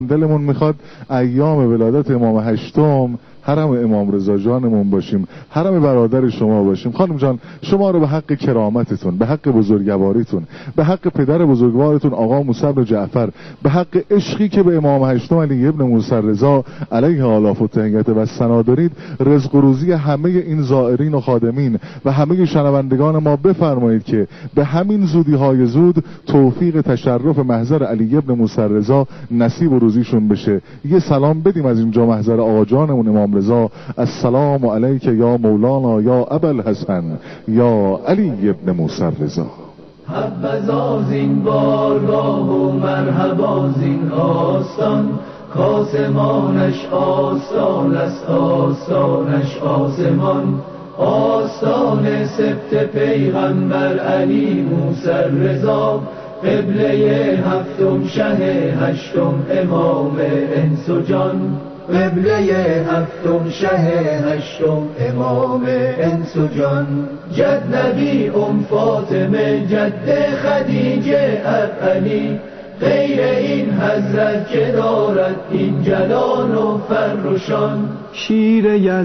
دلمون میخواد ایام ولادت امام هشتم حرم امام رضا جانمون باشیم، حرم برادر شما باشیم. خانم جان، شما رو به حق کرامتتون، به حق بزرگواریتون، به حق پدر بزرگوارتون آقا موسی بن جعفر، به حق عشقی که به امام هشتم علی ابن موسی رضا علیه آلاف و تهیت و ثنا دارید، رزق و روزی همه این زائرین و خادمین و همه شنوندگان ما بفرمایید که به همین زودی های زود توفیق تشرف محضر علی ابن موسی رضا نصیب و روزیشون بشه. یه سلام بدیم از اینجا محضر آقا جانمون امام رضا. السلام علیک یا مولانا یا ابوالحسن یا علی ابن موسی رضا. حبذا زین بارگاه و مرحبا زین آستان، کاسمانش آستان است آستانش آسمان. آستان سبت پیغمبر علی موسی رضا، قبله هفتم شه هشتم امام انس و جان. قبله هفتم شه هشتم امام انس و جان. جد نبی فاطمه جد خدیجه اب علی، غیر این حضرت که دارد این جلال و فرشان. شیر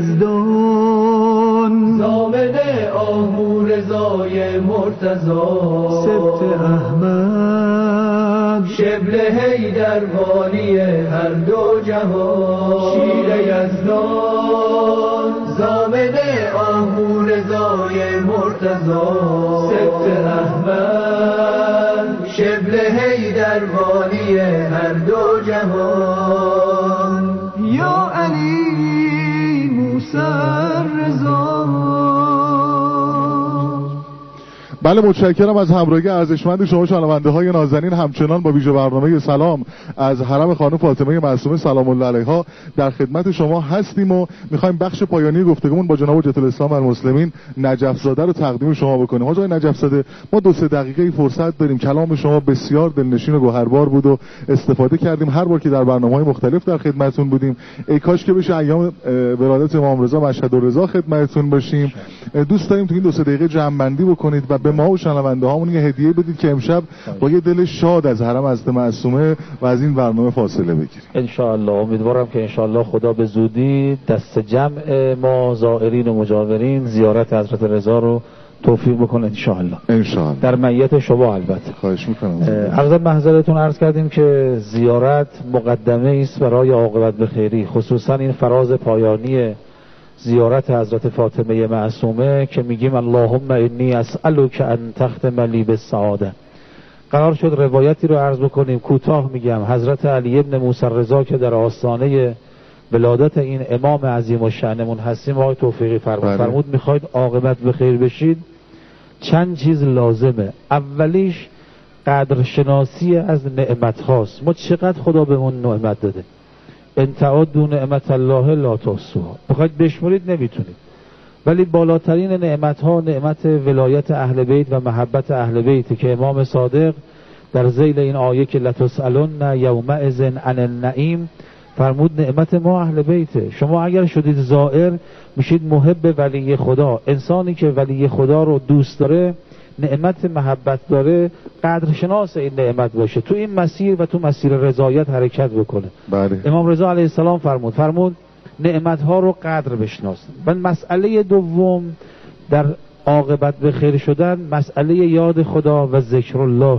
یزدان زامن آهو رضای مرتضا، سبت احمد شبل حیدر والی هر دو جهان. شیر یزدان زامن آهو رضای مرتضا، سبت احمد شبل حیدر والی هر دو جهان. یا علی موسی رضا. بله، متشکرم از همراهی ارزشمند شما شنونده های نازنین. همچنان با ویژه برنامه سلام از حرم خانم فاطمه معصومه سلام الله علیها در خدمت شما هستیم و میخوایم بخش پایانی گفتگومون با جناب حجت الاسلام والمسلمین نجف زاده رو تقدیم شما بکنیم. آقای نجف زاده، ما 2-3 دقیقه فرصت داریم. کلام شما بسیار دلنشین و گوهربار بود و استفاده کردیم هر بار که در برنامه‌های مختلف در خدمتتون بودیم. ای کاش که بشه ایام ولادت امام رضا مشهد الرضا خدمتتون باشیم. دوست داریم تو این 2-3 دقیقه جمع‌بندی بکنید و به ما و شنونده هامون یه هدیه بدید که امشب با یه دل شاد از حرم حضرت معصومه و از این برنامه فاصله بگیریم. ان شاء الله. امیدوارم که ان شاء الله خدا به زودی دست جمع ما زائرین و مجاورین زیارت حضرت رضا رو توفیق بکنه ان شاء الله. ان شاء الله. در معیت شما البته. خواهش می‌کنم. عرض محضرتون عرض کردیم که زیارت مقدمه است برای عاقبت به خیری، خصوصا این فراز پایانی زیارت حضرت فاطمه معصومه که میگیم اللهم انی اسألک ان تختم لی بالسعاده. قرار شد روایتی رو عرض بکنیم، کوتاه میگم. حضرت علی ابن موسی رضا که در آستانه ولادت این امام عظیم و شأنمون هستیم، آقای توفیقی فرمود میخواید عاقبت به خیر بشید چند چیز لازمه. اولیش قدرشناسی از نعمت هاست. ما چقدر خدا بهمون نعمت داده. ان تعدوا نعمت الله لا تحصوها. بخواید بشمرید نمیتونید. ولی بالاترین نعمت ها نعمت ولایت اهل بیت و محبت اهل بیت که امام صادق در ذیل این آیه که لتسألن یومئذ عن النعیم فرمود نعمت ما اهل بیته. شما اگر شدید زائر میشید محب ولی خدا. انسانی که ولی خدا رو دوست داره، نعمت محبت داره، قدرشناس این نعمت باشه، تو این مسیر و تو مسیر رضایت حرکت بکنه. بله. امام رضا علیه السلام فرمود نعمت ها رو قدر بشناس. و مسئله دوم در عاقبت به خیر شدن مسئله یاد خدا و ذکر الله.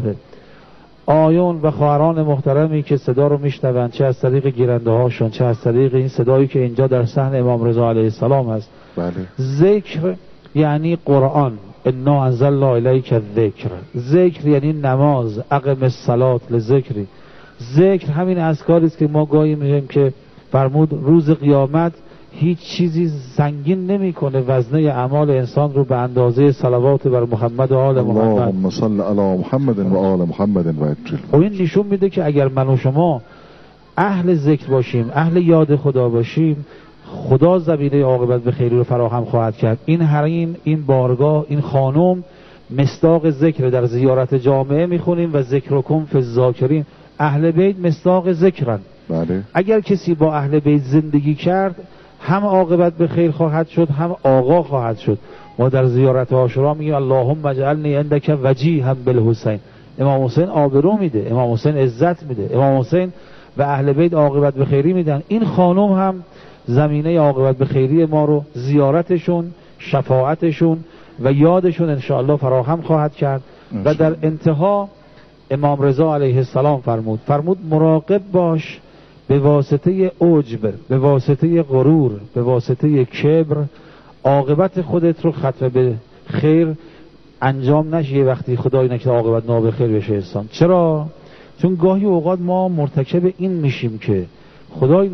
آیون و خواهران محترمی که صدا رو میشنوند، چه از طریق گیرنده هاشون چه از طریق این صدایی که اینجا در صحن امام رضا علیه السلام هست، بله. ذکر یعنی قرآن. انا انزلنا الیک الذکر. ذکر یعنی نماز. اقم الصلاة لذکری. ذکر همین اذکاری است که ما گاهی میگیم که فرمود روز قیامت هیچ چیزی سنگین نمیکنه وزنه اعمال انسان رو به اندازه صلوات بر محمد و آل محمد. اللهم صل علی محمد و آل محمد و عجل. خب این نشون میده که اگر من و شما اهل ذکر باشیم، اهل یاد خدا باشیم، خدا زمینه عاقبت به خیری رو فراهم خواهد کرد. این حریم، این بارگاه، این خانم مصداق ذکر. در زیارت جامعه میخونیم و ذکرکم فی الذاکرین. اهل بیت مصداق ذکرن. بله. اگر کسی با اهل بیت زندگی کرد هم عاقبت به خیر خواهد شد، هم آقا خواهد شد. ما در زیارت عاشورا میگیم اللهم اجعلنی عندک وجیها بالحسین. امام حسین آبرو میده، امام حسین عزت میده، امام حسین و اهل بیت عاقبت به خیری میدن. این خانم هم زمینه عاقبت به خیری ما رو زیارتشون، شفاعتشون و یادشون انشاءالله فراهم خواهد کرد. و در انتها امام رضا علیه السلام فرمود مراقب باش به واسطه عجب، به واسطه غرور، به واسطه کبر عاقبت خودت رو ختم به خیر انجام نشه. وقتی خدای نکرده عاقبت نابخیر بشه انسان. چرا؟ چون گاهی اوقات ما مرتکب این میشیم که خدای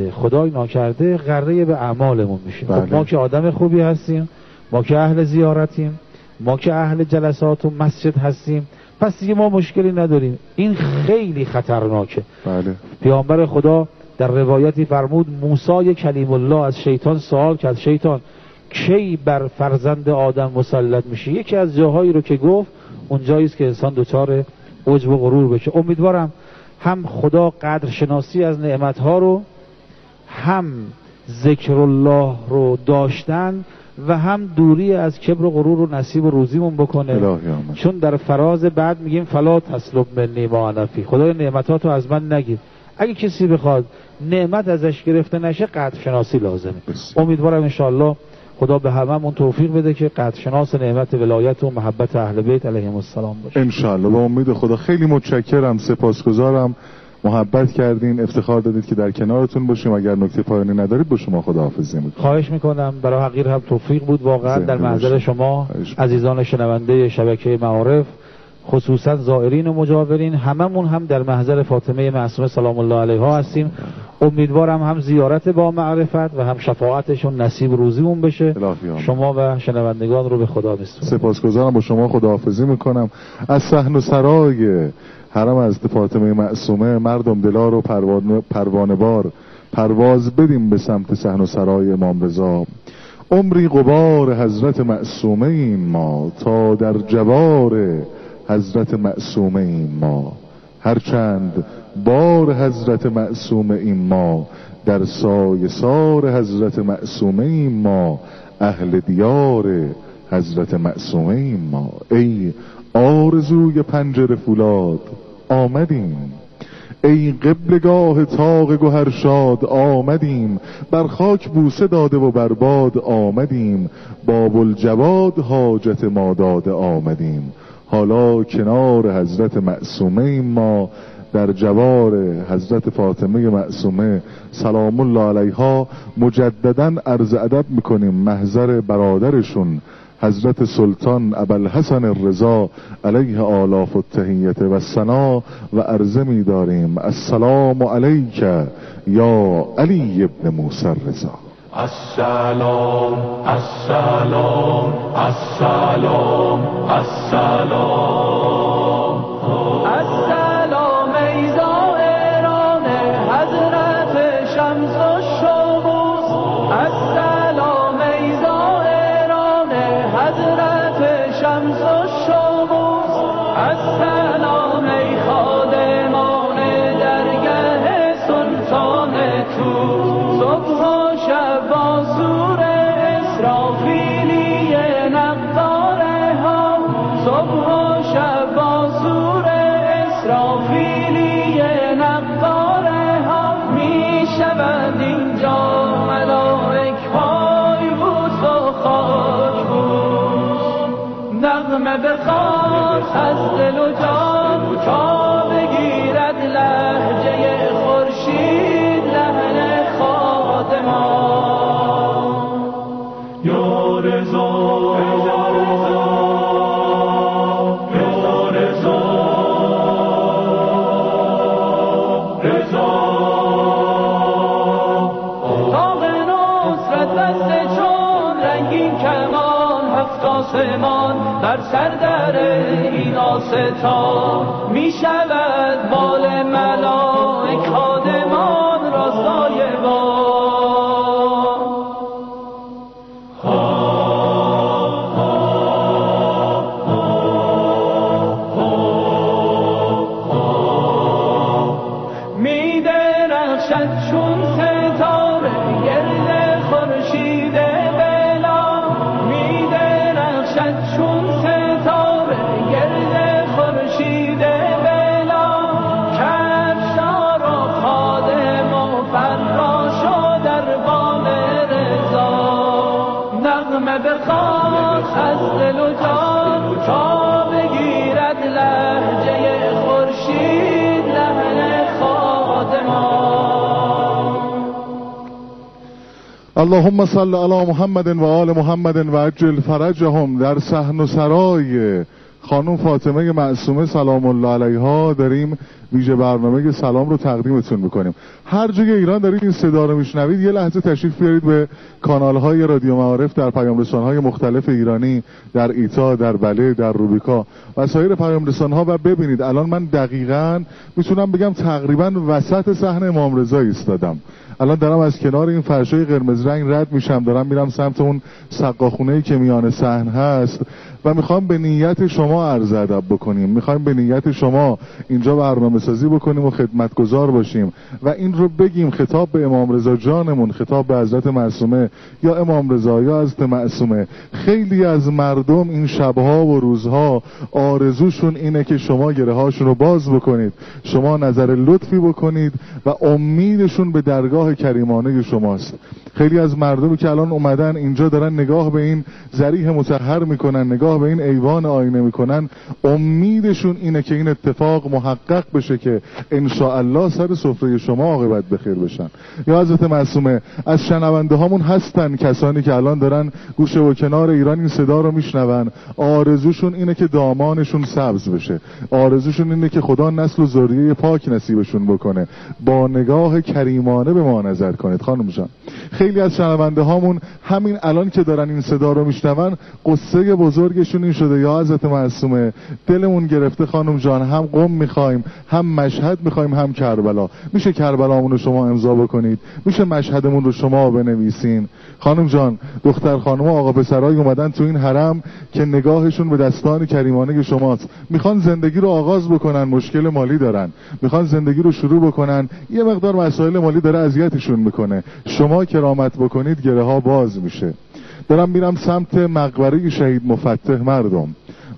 ناکرده غره به اعمالمون میشیم. خب ما که آدم خوبی هستیم، ما که اهل زیارتیم، ما که اهل جلسات و مسجد هستیم، پس دیگه ما مشکلی نداریم. این خیلی خطرناکه. بله. پیامبر خدا در روایتی فرمود موسی کلیم الله از شیطان سوال کرد شیطان کی بر فرزند آدم مسلط میشه؟ یکی از جاهایی رو که گفت اونجایی است که انسان دچار عجب و غرور بشه. امیدوارم هم خدا قدر شناسی از نعمتها رو، هم ذکر الله رو داشتن و هم دوری از کبر و غرور رو نصیب و روزیمون بکنه. چون در فراز بعد میگیم فلا تسلب منی ما انا فی، خدای نعمتاتو از من نگیر. اگه کسی بخواد نعمت ازش گرفته نشه قدر شناسی لازمه. امیدوارم انشاءالله خدا به هممون توفیق بده که قدر شناس نعمت ولایت و محبت اهل بیت علیهم السلام باشه انشاءالله. با امید خدا. خیلی متشکرم، سپاسگزارم، محبت کردین، افتخار دادید که در کنارتون باشیم. اگر نکته پایانی ندارید با شما خداحافظی میکنم. خواهش میکنم. برای حقیر هم توفیق بود واقعا در محضر شما عزیزان شنونده شبکه معارف، خصوصا زائرین و مجاورین، هممون هم در محضر فاطمه معصومه سلام الله علیها هستیم. امیدوارم هم زیارت با معرفت و هم شفاعتشون نصیب روزیمون بشه. شما و شنوندگان رو به خدا میسپارم. سپاسگزارم، با شما خداحافظی میکنم. از صحن و سرای حرم حضرت فاطمه معصومه مردم دلار و پروانه بار پرواز بدیم به سمت صحن و سرای امام رضا. عمری غبار حضرت معصومه این ما، تا در جوار حضرت معصومه این ما. هرچند بار حضرت معصومه این ما، در سایه سار حضرت معصومه این ما. اهل دیار حضرت معصومه این ما. ای آرزوی پنجره فولاد آمدیم، ای قبلگاه طاق گوهرشاد آمدیم. بر خاک بوسه داده و بر باد آمدیم، باب الجواد حاجت ما داده آمدیم. حالا کنار حضرت معصومه ایم ما، در جوار حضرت فاطمه معصومه سلام الله علیها مجددا عرض ادب میکنیم محضر برادرشون حضرت سلطان ابوالحسن الرضا علیه آلاف التحیت و ثنا و عرضه می داریم السلام علیک یا علی ابن موسی الرضا. السلام السلام السلام السلام السلام ای زائران حضرت شمس الشموس. السلام ای زائران حضرت شمس الشموس. السلام ای خادمان درگه سلطان تو. صبح و شب با سور اسرافیلی نقاره ها. صبح و شب با سور اسرافیلی نقاره ها. می شوند اینجا ملائک پای بوس و خاک بوس. نغمه بخواد از دل و جان تا بگیرد لهجه خورشید لحن خادمان. یا رضا یا رضا یا رضا رضا. طاق نصرت بسته چون رنگین کمان هفت آسمان بر سر در این آستان. می شود بال ملائک خادمان را سایبان. می درخشد چون ستاره گرد خورشید بلا. می درخشد چون ستاره گرد خورشید بلا. کفشا را از دل و جان تا بگیرد لهجه خورشید لحن خادمان. اللهم صل علی محمد و آل محمد و عجل فرجهم. در صحن و سرای خانم فاطمه معصومه سلام الله علیها داریم ویژه برنامه سلام رو تقدیمتون میکنیم. هر جای ایران دارید این صدا رو میشنوید یه لحظه تشریف بیارید به کانال‌های رادیو معارف در پیام‌رسان‌های مختلف ایرانی، در ایتا، در بله، در روبیکا و سایر پیام‌رسان‌ها و ببینید الان من دقیقاً میتونم بگم تقریباً وسط صحن امام رضا ایستادم. الان دارم از کنار این فرشای قرمز رنگ رد میشم، دارم میرم سمت اون سقاخونه‌ای که میان صحن هست و میخوام به نیت شما عرض ادب بکنیم، میخوایم به نیت شما اینجا برنامه سازی بکنیم و خدمتگزار باشیم و این رو بگیم خطاب به امام رضا جانمون، خطاب به حضرت معصومه یا امام رضا یا حضرت معصومه. خیلی از مردم این شبها و روزها آرزوشون اینه که شما گره هاشون رو باز بکنید، شما نظر لطفی بکنید و امیدشون به درگاه کریمانه شماست. خیلی از مردمی که الان اومدن اینجا دارن نگاه به این ذریح مطهر میکنن، نگاه به این ایوان آینه میکنن، امیدشون اینه که این اتفاق محقق بشه که انشاءالله سر سفره شما عاقبت بخیر بشن. یا حضرت معصومه از شنونده هامون هستن کسانی که الان دارن گوشه و کنار ایران این صدا رو میشنون، آرزوشون اینه که دامانشون سبز بشه، آرزوشون اینه که خدا نسل و ذریه پاک نصیبشون بکنه. با نگاه کریمانه به ما نظر کنید خانم جان. خیلی از شنونده هامون همین الان که دارن این صدا رو میشنون قصه بزرگشون این شده یا حضرت معصومه دلمون گرفته خانم جان، هم قم میخوایم، هم مشهد میخوایم، هم کربلا. میشه کربلامون رو شما امضا بکنید؟ میشه مشهدمون رو شما بنویسین؟ خانم جان دختر خانم و آقا پسرای اومدن تو این حرم که نگاهشون به دستان کریمانه شماست، میخوان زندگی رو آغاز بکنن، مشکل مالی دارن، میخوان زندگی رو شروع بکنن، یه مقدار مسائل مالی داره اذیتشون میکنه، شما کرامت بکنید گره ها باز میشه. دارم میرم سمت مقبره شهید مفتح مردم،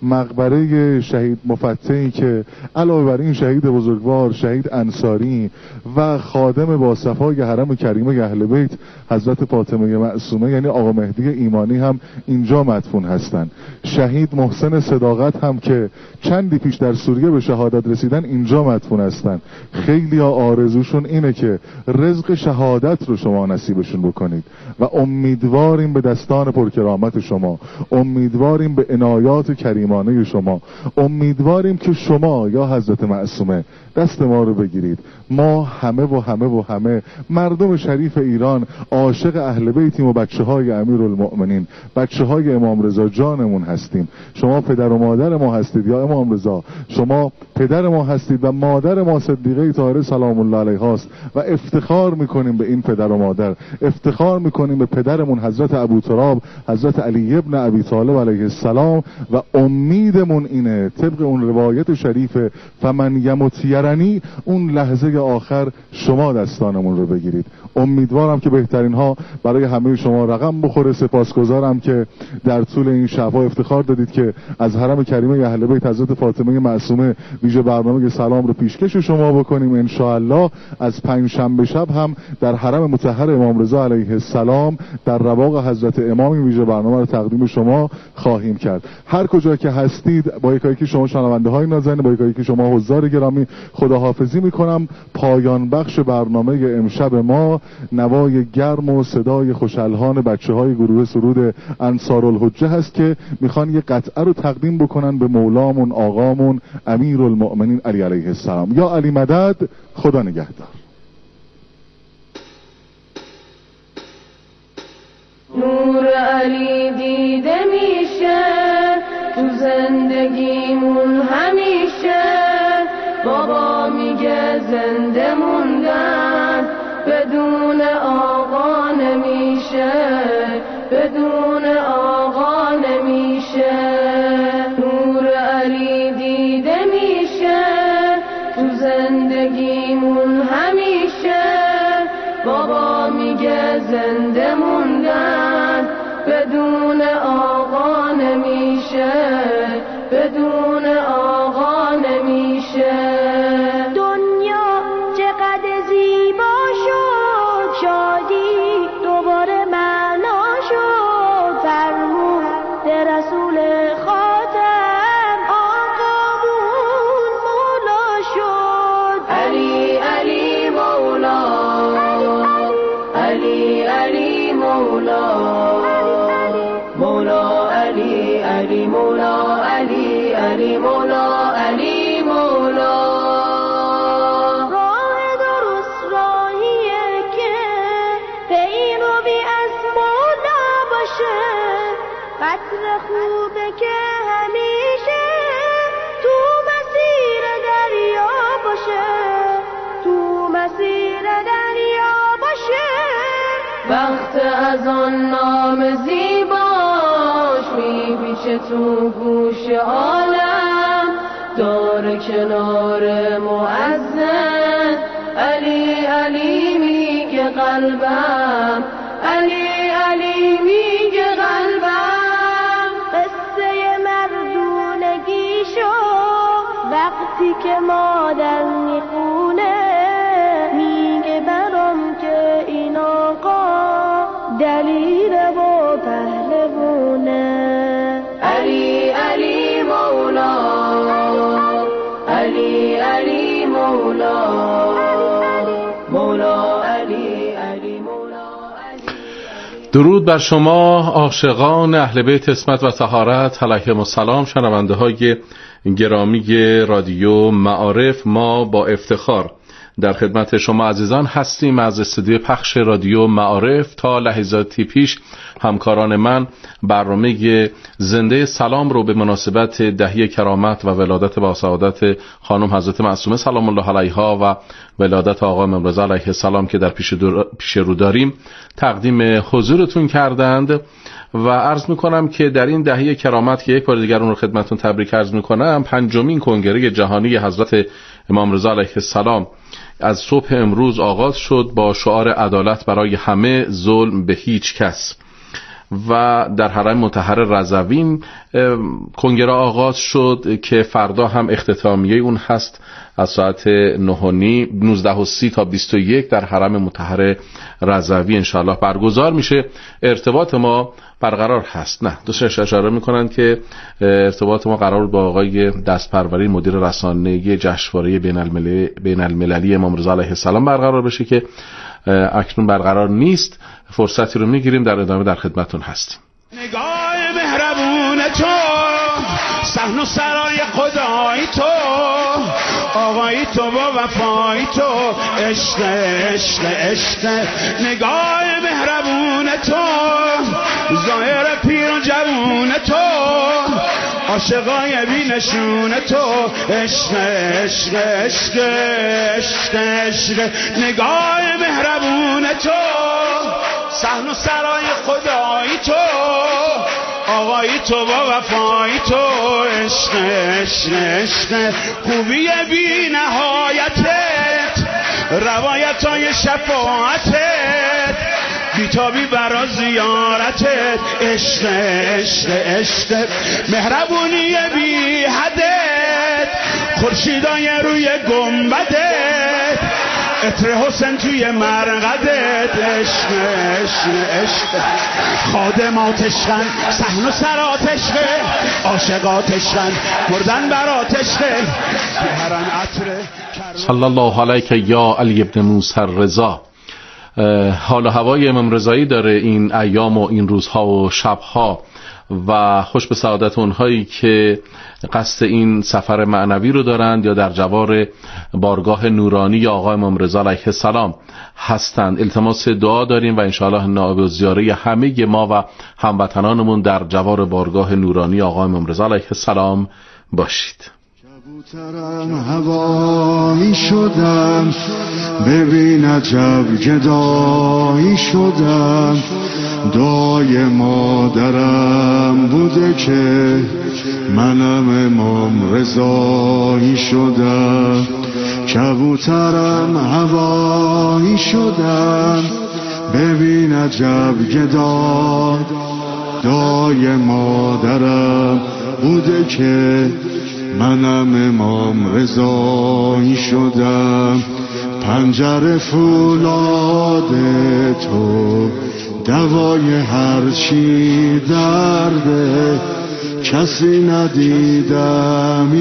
مقبره شهید مفتحی که علاوه بر این شهید بزرگوار، شهید انصاری و خادم با صفای حرم کریمه اهل بیت حضرت فاطمه معصومه یعنی آقا مهدی ایمانی هم اینجا مدفون هستن. شهید محسن صداقت هم که چندی پیش در سوریه به شهادت رسیدن اینجا مدفون هستن. خیلی ها آرزوشون اینه که رزق شهادت رو شما نصیبشون بکنید و امیدواریم به دستان پرکرامت شما، امیدواریم به عنایات کریمانه شما، امیدواریم که شما یا حضرت معصومه دست ما رو بگیرید. ما همه و همه و همه مردم شریف ایران عاشق اهل بیتیم و بچه های امیرالمؤمنین، بچه های امام رضا جانمون هستیم. شما پدر و مادر ما هستید یا امام رضا، شما پدر ما هستید و مادر ما صدیقه طاهره سلام الله علیها است و افتخار میکنیم به این پدر و مادر، افتخار میکنیم به پدرمون حضرت ابوتراب حضرت علی ابن ابی طالب علیه السلام و امیدمون اینه طبق اون روایت شریف فمن یمت یرنی اون لحظه آخر شما دستانمون رو بگیرید. امیدوارم که بهترین ها برای همه شما رقم بخوره. سپاسگزارم که در طول این شب‌ها افتخار دادید که از حرم کریمه اهل بیت حضرت فاطمه معصومه ویژه برنامه سلام رو پیشکش شما بکنیم. ان شاء الله از پنجشنبه شب هم در حرم مطهر امام رضا علیه السلام در رواق حضرت امام ویژه برنامه رو تقدیم شما خواهیم کرد. هر کجا که هستید با یکایی که شما شنونده های نازنین، با یکایی که شما حضار گرامی خداحافظی میکنم. پایان بخش برنامه امشب ما نوای گرم و صدای خوشالهان بچه های گروه سرود انصارالحجه هست که میخوان یه قطعه رو تقدیم بکنن به مولامون آقامون امیرالمؤمنین علی علیه السلام. یا علی مدد، خدا نگهدار. نور علی دیده میشه تو زندگیمون همیشه، بابا میگه زنده موندن بدون آقا نمیشه، بدون آقا نمیشه. نور علی دیده میشه تو زندگیمون همیشه، بابا میگه زنده موندن بدون آقا نمیشه، بدون آقا نمیشه. دنیا چقدر زیبا شد، شادی دوباره معنا شد، فرمود رسول مولا مولا علی علی مولا علی علی مولا علی مولا. راه درست راهیه که پیروی از مولا باشه، قطر خوبه که همیشه تو مسیر دریا باشه، تو مسیر دریا باشه. وقت از آن نام زیباش میپیچه تو گوش عالم، دار کنار مؤذن علی علی میگه قلبم، علی علی میگه قلبم. قصه مردونگیشو وقتی که مادر میخونه، میگه برام که این آقا دلیل و پهلوونه. علی علی مولا علی علی مولا مولا علی علی مولا علی. درود بر شما عاشقان اهل بیت عصمت و طهارت علیهم السلام. شنونده های گرامی رادیو معارف، ما با افتخار در خدمت شما عزیزان هستیم از استودیو پخش رادیو معارف. تا لحظاتی پیش همکاران من برنامه زنده سلام رو به مناسبت دهی کرامت و ولادت با سعادت خانم حضرت معصومه سلام الله علیها و ولادت آقا امام رضا علیه السلام که در پیش رو داریم تقدیم حضورتون کردند و عرض میکنم که در این دهی کرامت که یک بار دیگر اون رو خدمتون تبریک عرض میکنم، 5مین کنگره جهانی حضرت امام رضا علیه السلام از صبح امروز آغاز شد با شعار عدالت برای همه، ظلم به هیچ کس. و در حرم مطهر رضوین کنگره آغاز شد که فردا هم اختتامیه اون هست از ساعت 19:30 تا 21 در حرم مطهر رضوی انشاءالله برگزار میشه. ارتباط ما برقرار هست. نه دوستش اشاره میکنن که ارتباط ما قرار با آقای دستپروری مدیر رسانه‌ای جشنواره بین المللی امام رضا علیه السلام برقرار بشه که اکنون برقرار نیست. فرصتی رو میگیریم در ادامه در خدمتون هستیم. نگاه مهربون تو، صحن و سرای خدای تو، آقای تو با وفای تو، عشق عشق عشق. نگاه مهربون تو، ظاهر پیر و جوون تو، عاشقای بینشون تو، عشق عشق عشق عشق عشق. نگاه مهربون تو، صحن و سرای خدای تو، آقای تو با وفای تو، عشق عشق عشق. خوبی بی نهایتت، روایتای شفاعتت، بیتابی برا زیارتت، عشق عشق عشق. مهربونی بی حدت، خورشیدای روی گنبدت، عطر حسن توی مرقدت، عشق عشق عشق. خادمات عشقن، صحن و سرات عشقه، عاشقات عشقن، مردن برات عشقه، هرن عطر. صلی الله علیک یا علی ابن موسی الرضا. حال و هوای امام رضایی داره این ایام و این روزها و شبها و خوش به سعادت اونهایی که قصد این سفر معنوی رو دارند یا در جوار بارگاه نورانی آقا امام رضا علیه السلام هستند. التماس دعا داریم و انشاءالله نائب الزیاره همه ما و هموطنانمون در جوار بارگاه نورانی آقا امام رضا علیه السلام باشید. کبوترم هوایی شدم، ببین عجب گدایی شدم، دعای مادرم بوده که منم امام رضایی شدم. کبوترم هوایی شدم، ببین عجب گدای مادرم بوده که منم امام رضایی شدم. پنجره فولاد تو دوای هر چی درده، کسی ندیدم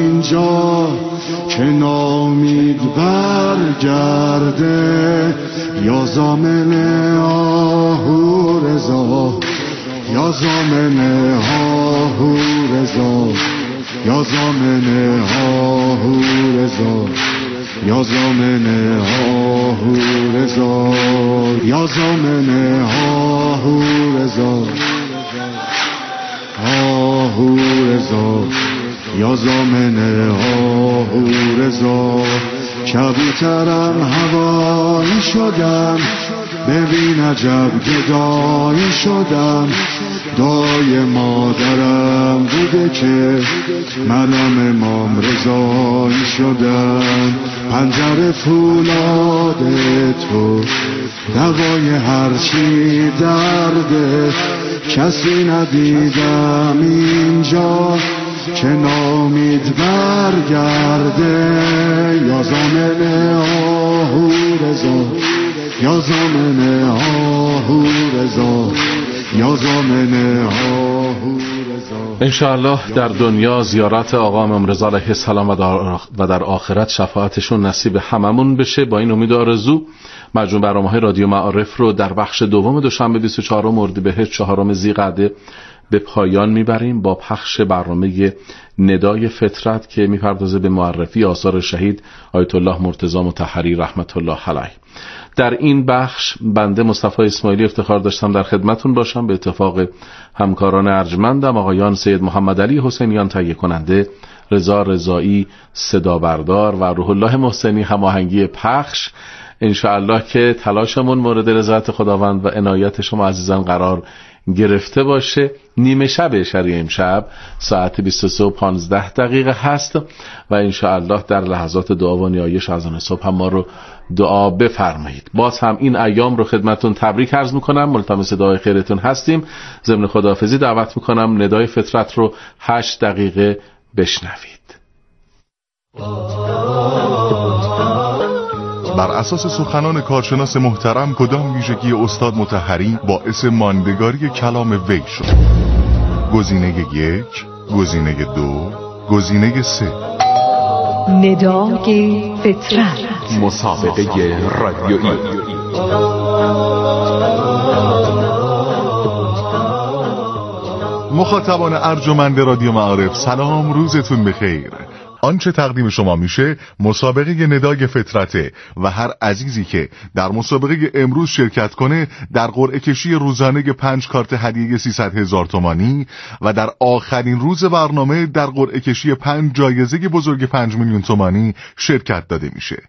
اینجا که نامید برگرده. یا زامن آهو رضا یا زامن آهو رضا یا زامن آهو رضا یا زامن آهو رضا یا زامن آهو رضا آهو رضا یا زامن آهو رضا کبوترم هوایی شدم ببین عجب گدایی شدم دعای مادرم بوده که منم امام رضایی شدم پنجره فولاد تو دوای هرچی درده کسی ندیدم اینجا که نامید برگرده یا زامن آهو رضا یا زامن آهو رضا یا زامن آهو رضا. انشاءالله در دنیا زیارت آقا امام رضا علیه السلام و در آخرت شفاعتشون نصیب هممون بشه. با این امید آرزو مجموع برنامه‌های رادیو معارف رو در بخش دوم دوشنبه 24 اردیبهشت 4 ذیقعده به پایان میبریم با پخش برنامه ندای فطرت که میپردازه به معرفی آثار شهید آیت الله مرتضی مطهری رحمت الله علیه. در این بخش بنده مصطفی اسماعیلی افتخار داشتم در خدمتون باشم. به اتفاق همکاران ارجمندم آقایان سید محمد علی حسینیان تهیه کننده، رضا رضایی صدا بردار و روح الله محسنی هماهنگی پخش. انشاءالله که تلاشمون مورد رضایت خداوند و عنایت شما عزیزان قرار گرفته باشه. نیمه شب شرعی امشب ساعت 23:15 هست و انشاءالله در لحظات دعا و نیایش اذان صبح هم ما رو دعا بفرمایید. باز هم این ایام رو خدمتون تبریک عرض میکنم، ملتمس دعای خیرتون هستیم. ضمن خداحافظی دعوت میکنم ندای فطرت رو 8 دقیقه بشنوید. بر اساس سخنان کارشناس محترم کدام ویژگی استاد مطهری باعث ماندگاری کلام وی شد؟ گزینه 1، گزینه 2، گزینه 3. ندای فطرت، مسابقه رادیویی. مخاطبان ارجمند رادیو معارف سلام، روزتون بخیر. آنچه تقدیم شما میشه مسابقه ندای فطرته و هر عزیزی که در مسابقه امروز شرکت کنه در قرعه کشی روزانه 5 کارت هدیه 300,000 تومانی و در آخرین روز برنامه در قرعه کشی 5 جایزه بزرگ 5 میلیون تومانی شرکت داده میشه.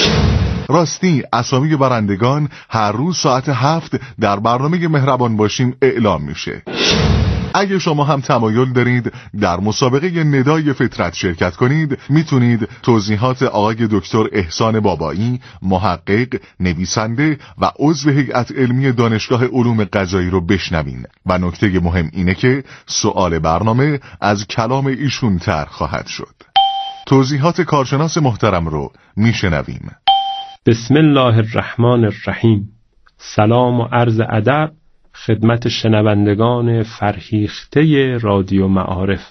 راستی اسامی برندگان هر روز ساعت 7 در برنامه مهربان باشیم اعلام میشه. اگه شما هم تمایل دارید در مسابقه ندای فطرت شرکت کنید، میتونید توضیحات آقای دکتر احسان بابایی، محقق، نویسنده و عضو هیئت علمی دانشگاه علوم غذایی رو بشنوین و نکته مهم اینه که سؤال برنامه از کلام ایشون طرح خواهد شد. توضیحات کارشناس محترم رو میشنویم. بسم الله الرحمن الرحیم. سلام و عرض ادب خدمت شنوندگان فرهیخته رادیو معارف.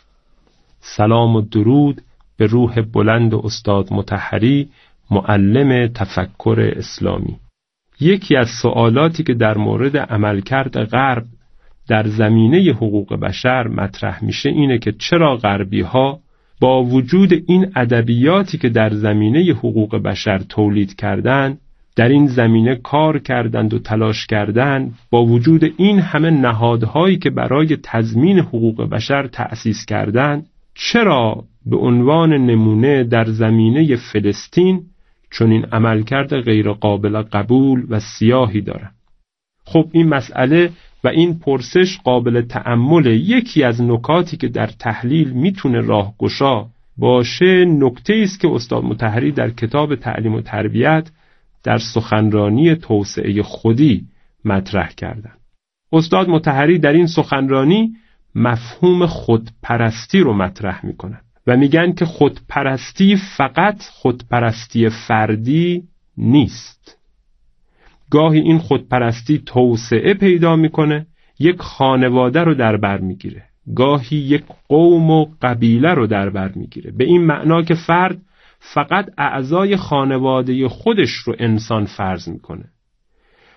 سلام و درود به روح بلند استاد مطهری، معلم تفکر اسلامی. یکی از سوالاتی که در مورد عملکرد غرب در زمینه حقوق بشر مطرح میشه اینه که چرا غربی ها با وجود این ادبیاتی که در زمینه حقوق بشر تولید کردن، در این زمینه کار کردند و تلاش کردند، با وجود این همه نهادهایی که برای تضمین حقوق بشر تأسیس کردند، چرا به عنوان نمونه در زمینه فلسطین چون این عملکرد غیر قابل قبول و سیاهی دارند؟ خب این مسئله و این پرسش قابل تأمل. یکی از نکاتی که در تحلیل میتونه راهگشا باشه نکته است که استاد مطهری در کتاب تعلیم و تربیت در سخنرانی توسعه خودی مطرح کردند. استاد مطهری در این سخنرانی مفهوم خودپرستی رو مطرح میکنند و میگن که خودپرستی فقط خودپرستی فردی نیست. گاهی این خودپرستی توسعه پیدا میکنه، یک خانواده رو در بر میگیره، گاهی یک قوم و قبیله رو در بر میگیره، به این معنا که فرد فقط اعضای خانواده خودش رو انسان فرض میکنه.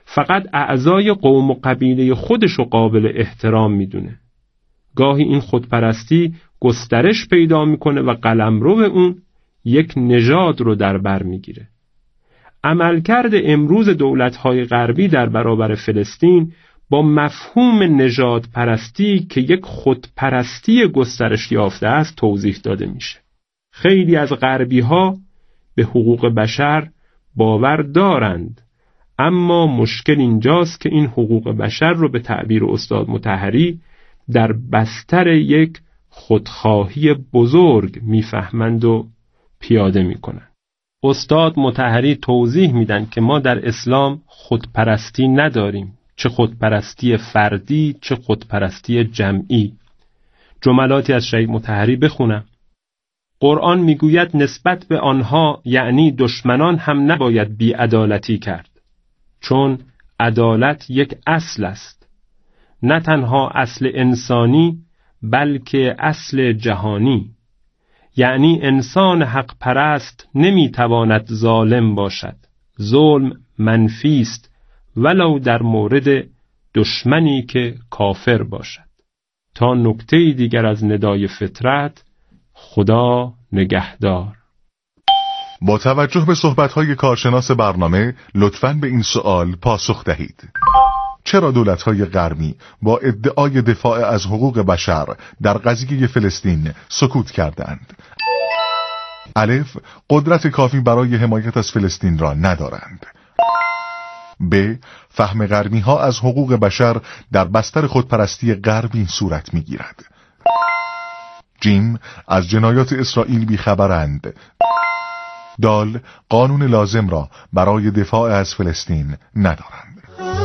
فقط اعضای قوم و قبیله خودشو قابل احترام میدونه. گاهی این خودپرستی گسترش پیدا میکنه و قلمرو اون یک نژاد رو در بر میگیره. عملکرد امروز دولت‌های غربی در برابر فلسطین با مفهوم نژاد پرستی که یک خودپرستی گسترش یافته است توضیح داده میشه. خیلی از غربی‌ها به حقوق بشر باور دارند، اما مشکل اینجاست که این حقوق بشر رو به تعبیر استاد مطهری در بستر یک خودخواهی بزرگ میفهمند و پیاده میکنند. استاد مطهری توضیح میدن که ما در اسلام خودپرستی نداریم، چه خودپرستی فردی چه خودپرستی جمعی. جملاتی از شهید مطهری بخونم. قرآن میگوید نسبت به آنها یعنی دشمنان هم نباید بی‌عدالتی کرد، چون عدالت یک اصل است، نه تنها اصل انسانی بلکه اصل جهانی. یعنی انسان حق پرست نمیتواند ظالم باشد. ظلم منفی است ولو در مورد دشمنی که کافر باشد. تا نکته دیگر از ندای فطرت، خدا نگهدار. با توجه به صحبت‌های کارشناس برنامه لطفاً به این سوال پاسخ دهید: چرا دولت‌های غربی با ادعای دفاع از حقوق بشر در قضیه فلسطین سکوت کردند؟ الف، قدرت کافی برای حمایت از فلسطین را ندارند. ب، فهم غربی‌ها از حقوق بشر در بستر خودپرستی غربی صورت می‌گیرد. جیم، از جنایات اسرائیل بیخبرند. دال، قانون لازم را برای دفاع از فلسطین ندارند.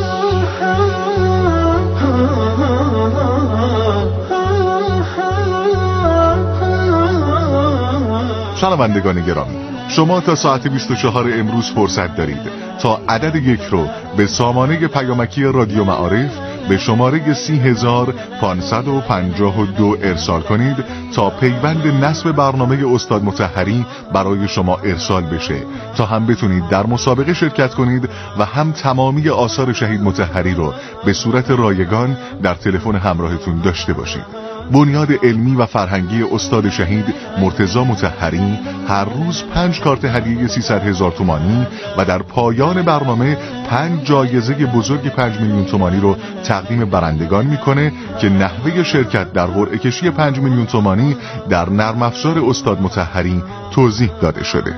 شنوندگان گرامی، شما تا ساعت 24 امروز فرصت دارید تا عدد 1 رو به سامانه پیامکی رادیو معارف به شماره 30552 ارسال کنید تا پیوند نصب برنامه استاد مطهری برای شما ارسال بشه، تا هم بتونید در مسابقه شرکت کنید و هم تمامی آثار شهید مطهری رو به صورت رایگان در تلفن همراهتون داشته باشید. بنیاد علمی و فرهنگی استاد شهید مرتضی مطهری هر روز 5 کارت هدیه 300,000 تومانی و در پایان برنامه 5 جایزه بزرگ 5 میلیون تومانی رو تقدیم برندگان میکنه که نحوه شرکت در قرعه کشی 5 میلیون تومانی در نرم افزار استاد مطهری توضیح داده شده.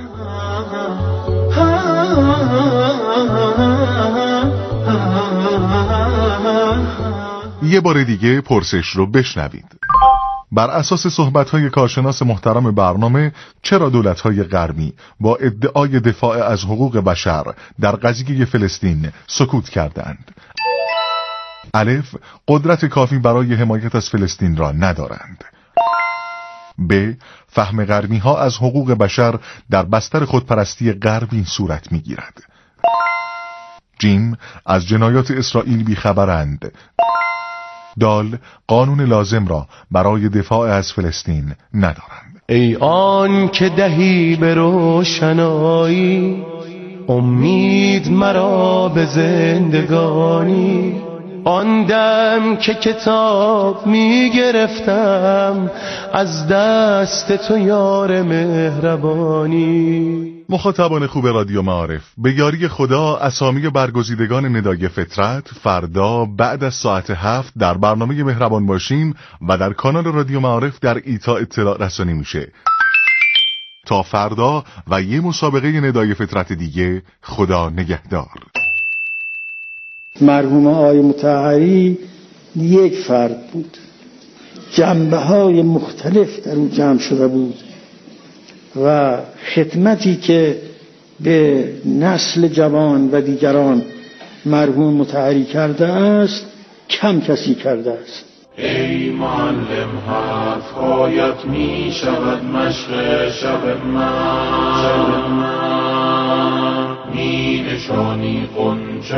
یه بار دیگه پرسش رو بشنوید. بر اساس صحبت‌های کارشناس محترم برنامه، چرا دولت‌های غربی با ادعای دفاع از حقوق بشر در قضیه فلسطین سکوت کردند؟ الف، قدرت کافی برای حمایت از فلسطین را ندارند. ب، فهم غربی‌ها از حقوق بشر در بستر خودپرستی غربی صورت می‌گیرد. جیم، از جنایات اسرائیل بیخبرند. دال، قانون لازم را برای دفاع از فلسطین ندارند. ای آن که دهی به روشنایی، امید مرا به زندگانی. آن دم که کتاب می گرفتم از دست تو یار مهربانی. مخاطبان خوب رادیو معارف، به یاری خدا اسامی برگزیدگان ندای فطرت فردا بعد از ساعت 7 در برنامه مهربان باشیم و در کانال رادیو معارف در ایتا اطلاع رسانی میشه. تا فردا و یه مسابقه ندای فطرت دیگه، خدا نگهدار. مرحوم آقای مطهری یک فرد بود، جنبه‌های مختلف در اون جمع شده بود و خدمتی که به نسل جوان و دیگران مرحوم مطهری کرده است کم کسی کرده است. ای معلم حرف‌هایت می شود مشق شب من، می نشانی غنچه